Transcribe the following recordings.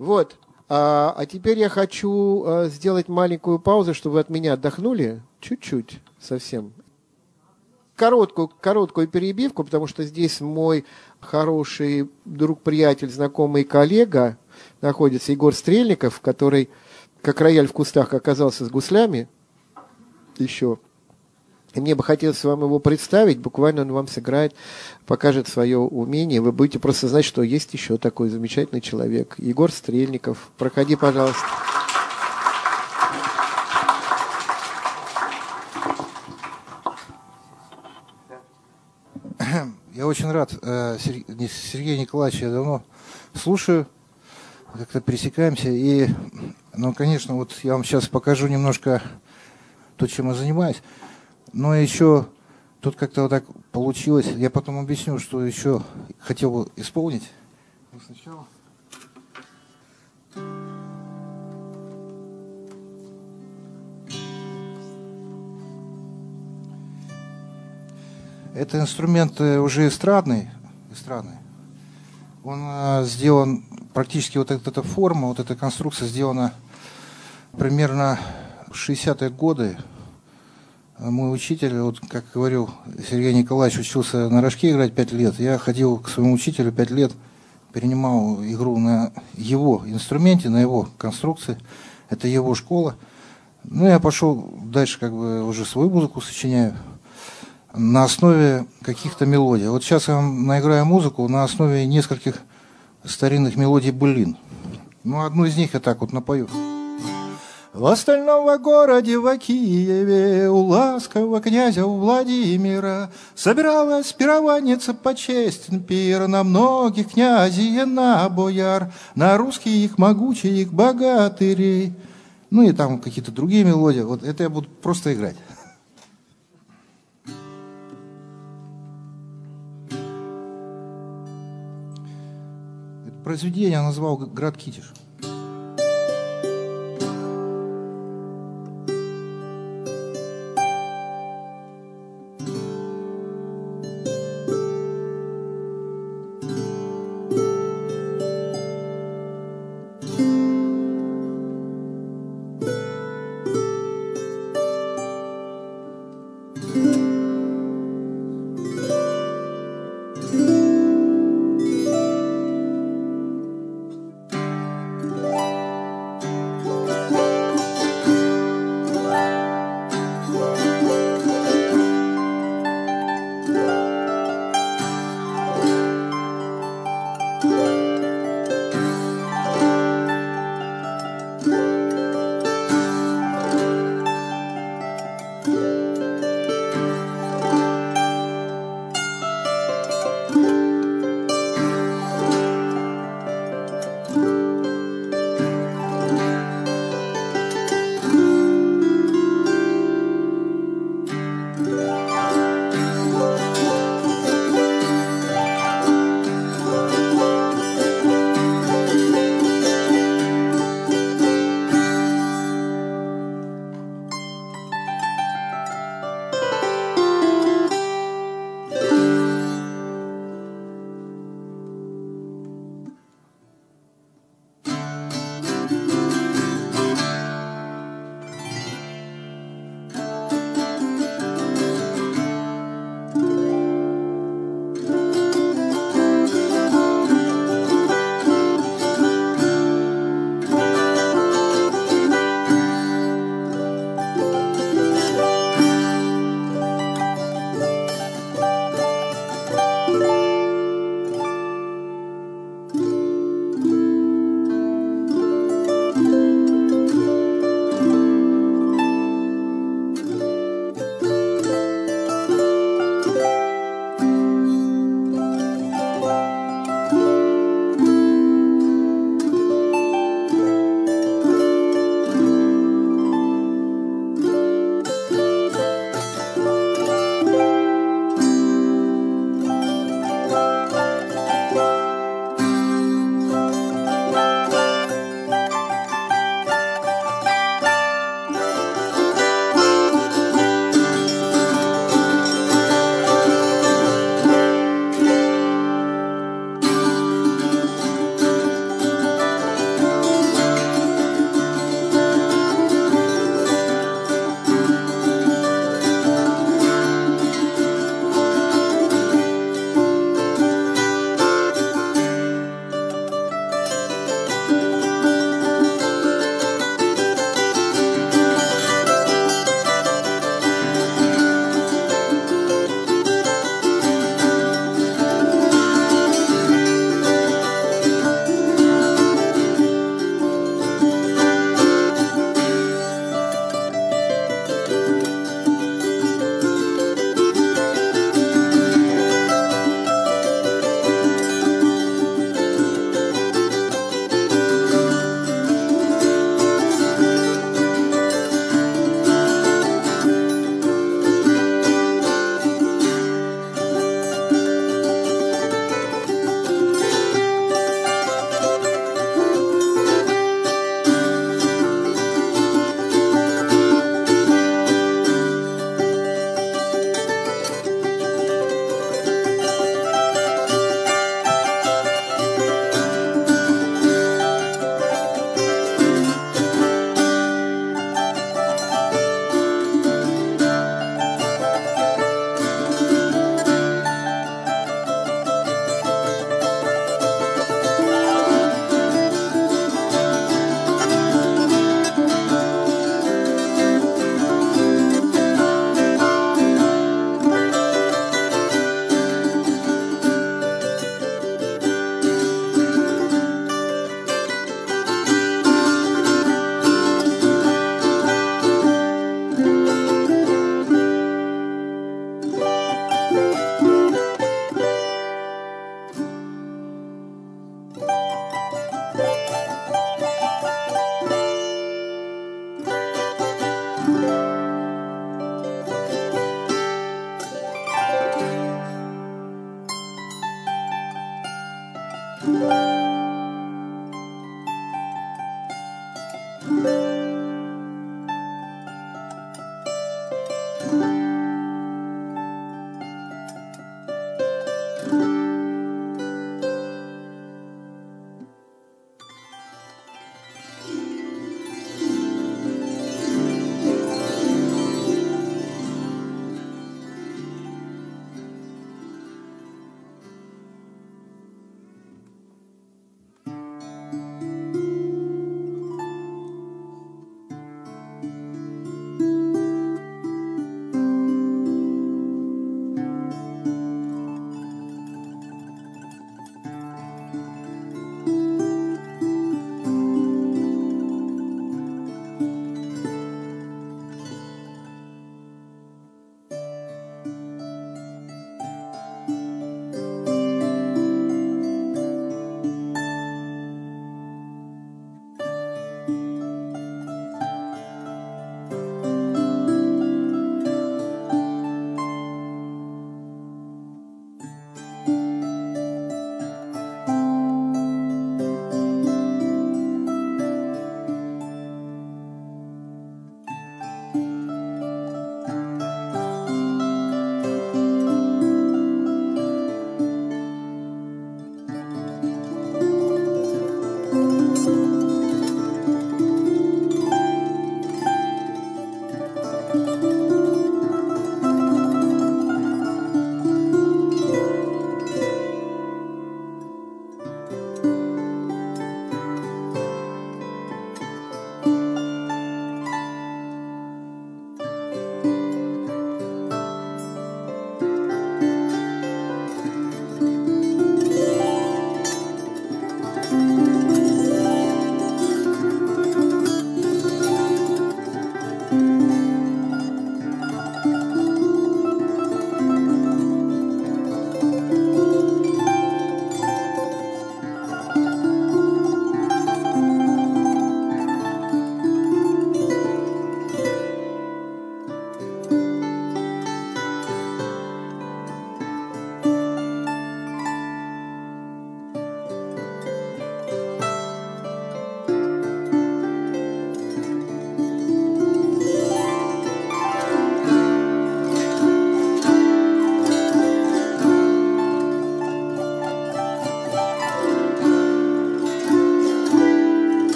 Вот. А теперь я хочу сделать маленькую паузу, чтобы вы от меня отдохнули. Чуть-чуть, совсем. Короткую перебивку, потому что здесь мой хороший друг, приятель, знакомый коллега находится, Егор Стрельников, который, как рояль в кустах, оказался с гуслями еще. И мне бы хотелось вам его представить. Буквально он вам сыграет, покажет свое умение. Вы будете просто знать, что есть еще такой замечательный человек. Егор Стрельников. Проходи, пожалуйста. Я очень рад. Сергей Николаевич, я давно слушаю, как-то пересекаемся. И, ну, конечно, вот я вам сейчас покажу немножко то, чем я занимаюсь. Но еще тут как-то вот так получилось. Я потом объясню, что еще хотел бы исполнить. Но сначала... Это инструмент уже эстрадный. Он сделан, практически вот эта форма, вот эта конструкция сделана примерно в 60-е годы. Мой учитель, вот как говорил Сергей Николаевич, учился на рожке играть 5 лет. Я ходил к своему учителю 5 лет, перенимал игру на его инструменте, на его конструкции. Это его школа. Ну, я пошел дальше, как бы уже свою музыку сочиняю на основе каких-то мелодий. Вот сейчас я вам наиграю музыку на основе нескольких старинных мелодий былин. Ну, одну из них я так вот напою. В остальном городе в Киеве у ласкового князя у Владимира собиралась пированница почестен пир на многих князей и на бояр, на русских могучих богатырей. Ну и там какие-то другие мелодии. Вот это я буду просто играть. Это произведение я назвал «Град Китиш».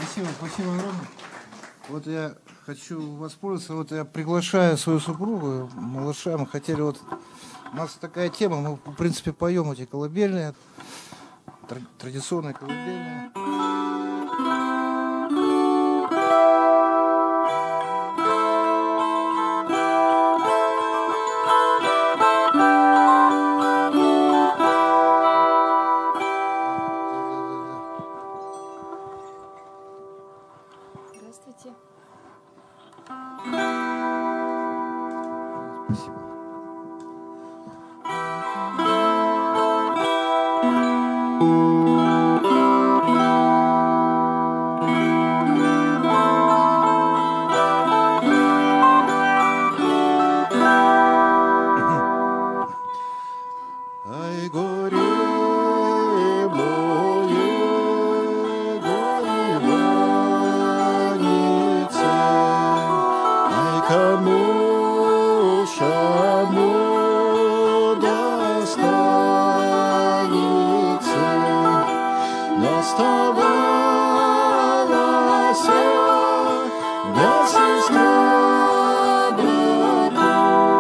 Спасибо огромное. Вот я хочу воспользоваться, вот я приглашаю свою супругу, малыша, мы хотели вот, у нас такая тема, мы в принципе поем эти колыбельные, традиционные колыбельные. Здравствуйте. Спасибо. Ай, горе мое, горе Иванице, ай, кому ж оно достанется, наставалась да сестра брату,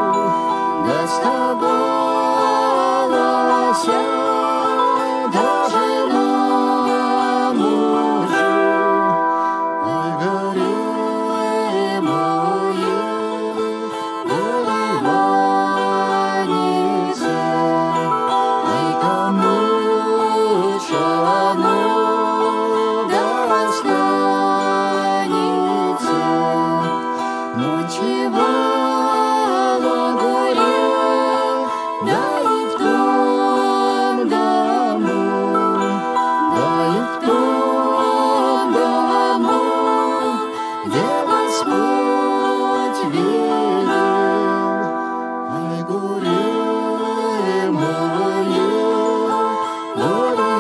доставалась даже мужу. Ай, горе мое, горе Иванице, ай, кому ж оно достанется, ночевала горе, да и в том дому, да и в том дому, где Господь велел. Ай, горе мое, горе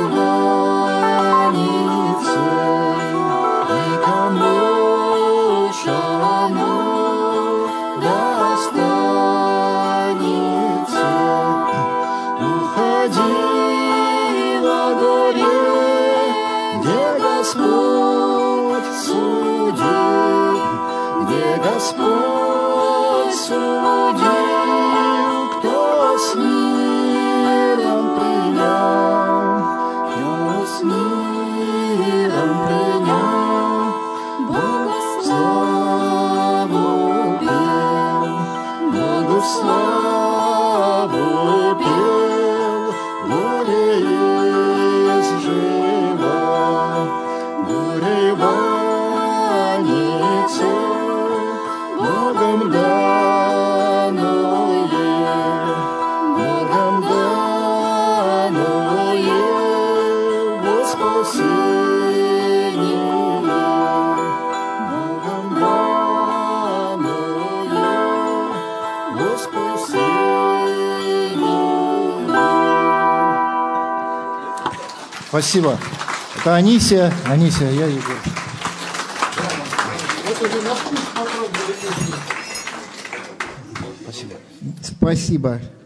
Иванице, ай, кому ж оно достанется, уходила горе, где Господь судил, где Господь судил, кто с миром принял, кто с миром принял, Богу славу пел, Богу славу пел, горе изжива, горе Иванице, Богом данное, Богом данное во спасение, Богом данное во спасение. Спасибо. Это Анисия, я Егор. Спасибо. Спасибо.